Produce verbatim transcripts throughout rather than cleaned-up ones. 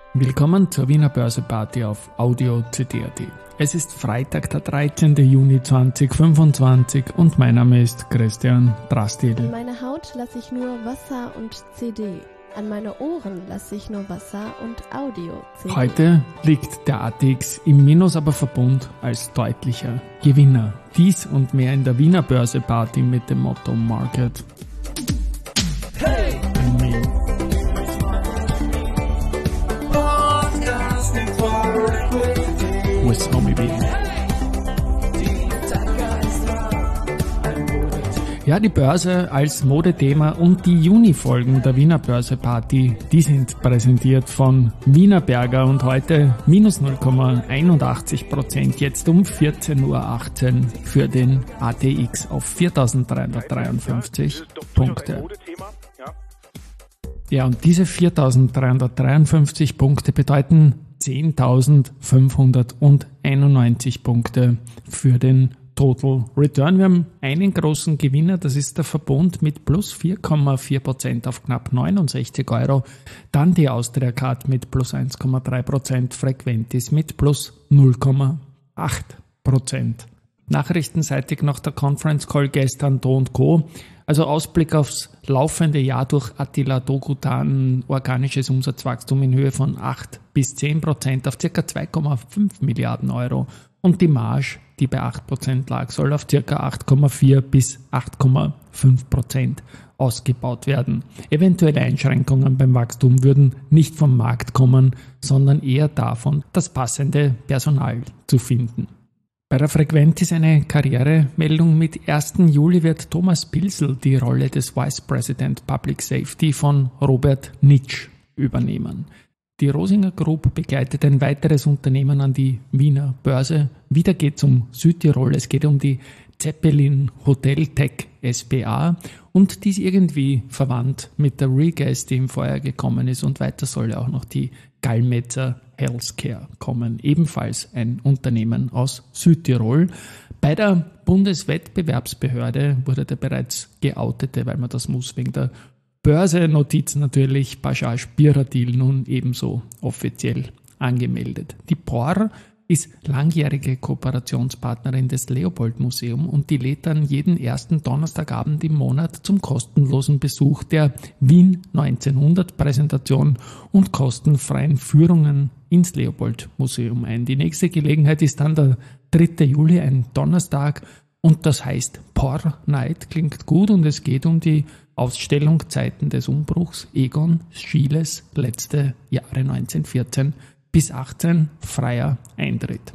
Willkommen zur Wiener Börseparty auf Audio C D punkt A T. Es ist Freitag, der dreizehnten Juni zweitausendfünfundzwanzig und mein Name ist Christian Drastil. An meine Haut lasse ich nur Wasser und C D. An meine Ohren lasse ich nur Wasser und Audio-C D. Heute liegt der A T X im Minus, aber Verbund als deutlicher Gewinner. Dies und mehr in der Wiener Börseparty mit dem Motto Market. Hey! With Homie B. Ja, die Börse als Modethema und die Juni-Folgen der Wiener Börseparty, die sind präsentiert von Wienerberger und heute minus null Komma einundachtzig Prozent, jetzt um vierzehn Uhr achtzehn für den A T X auf viertausenddreihundertdreiundfünfzig Punkte. Ja, und diese viertausenddreihundertdreiundfünfzig Punkte bedeuten zehntausendfünfhunderteinundneunzig Punkte für den Total Return. Wir haben einen großen Gewinner, das ist der Verbund mit plus vier Komma vier Prozent auf knapp neunundsechzig Euro. Dann die Austria Card mit plus eins Komma drei Prozent, Frequentis mit plus null Komma acht Prozent. Nachrichtenseitig noch der Conference Call gestern Do und Co. Also Ausblick aufs laufende Jahr durch Attila Dogutan, organisches Umsatzwachstum in Höhe von acht bis zehn Prozent auf ca. zwei Komma fünf Milliarden Euro. Und die Marge, die bei acht Prozent lag, soll auf ca. acht Komma vier bis acht Komma fünf Prozent ausgebaut werden. Eventuelle Einschränkungen beim Wachstum würden nicht vom Markt kommen, sondern eher davon, das passende Personal zu finden. Bei der Frequentis eine Karrieremeldung. Mit ersten Juli wird Thomas Pilsel die Rolle des Vice President Public Safety von Robert Nitsch übernehmen. Die Rosinger Group begleitet ein weiteres Unternehmen an die Wiener Börse. Wieder geht es um Südtirol, es geht um die Zeppelin Hotel Tech S p A und die ist irgendwie verwandt mit der Regas, die im Vorjahr gekommen ist, und weiter soll ja auch noch die Gallmetzer Healthcare kommen, ebenfalls ein Unternehmen aus Südtirol. Bei der Bundeswettbewerbsbehörde wurde der bereits geoutete, weil man das muss wegen der Börsennotiz natürlich, Bajaj Biradil nun ebenso offiziell angemeldet. Die P O R ist langjährige Kooperationspartnerin des Leopold Museum und die lädt dann jeden ersten Donnerstagabend im Monat zum kostenlosen Besuch der Wien neunzehnhundert Präsentation und kostenfreien Führungen ins Leopold Museum ein. Die nächste Gelegenheit ist dann der dritte Juli, ein Donnerstag, und das heißt P O R Night, klingt gut, und es geht um die Ausstellung Zeiten des Umbruchs, Egon Schieles letzte Jahre neunzehnhundertvierzehn bis achtzehn, freier Eintritt.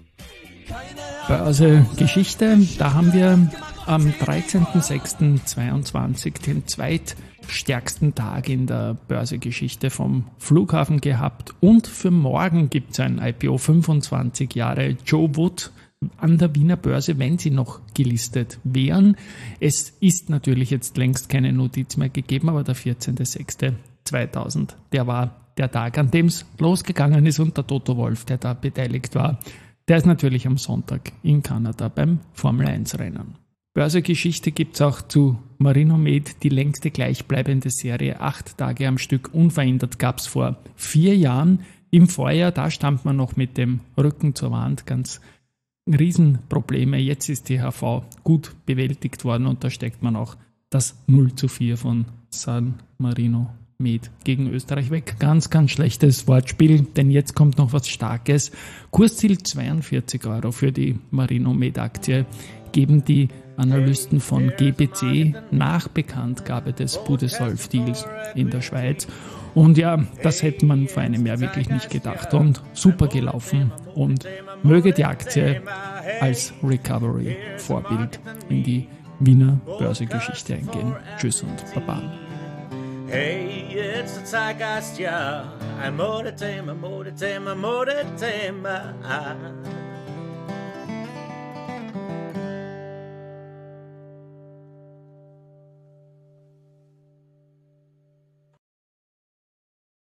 Börse Geschichte, da haben wir am dreizehnten sechsten zweiundzwanzig den zweitstärksten Tag in der Börsegeschichte vom Flughafen gehabt, und für morgen gibt es ein I P O fünfundzwanzig Jahre Joe Wood an der Wiener Börse, wenn sie noch gelistet wären. Es ist natürlich jetzt längst keine Notiz mehr gegeben, aber der vierzehnten sechsten zweitausend, der war der Tag, an dem es losgegangen ist, und der Toto Wolff, der da beteiligt war, der ist natürlich am Sonntag in Kanada beim Formel eins Rennen. Börsegeschichte gibt es auch zu Marinomed, die längste gleichbleibende Serie, acht Tage am Stück unverändert, gab es vor vier Jahren. Im Vorjahr, da stand man noch mit dem Rücken zur Wand, ganz Riesenprobleme. Jetzt ist die H V gut bewältigt worden und da steckt man auch das null zu vier von San Marino Med gegen Österreich weg. Ganz, ganz schlechtes Wortspiel, denn jetzt kommt noch was Starkes. Kursziel zweiundvierzig Euro für die Marino Med Aktie geben die Analysten von G B C nach Bekanntgabe des Budesolv-Deals in der Schweiz. Und ja, das hätte man vor einem Jahr wirklich nicht gedacht, und super gelaufen, und möge die Aktie als Recovery-Vorbild in die Wiener Börsegeschichte eingehen. Tschüss und Baba. Hey, it's a Zeitgeist, ja, ein Modethema, Modethema, Modethema.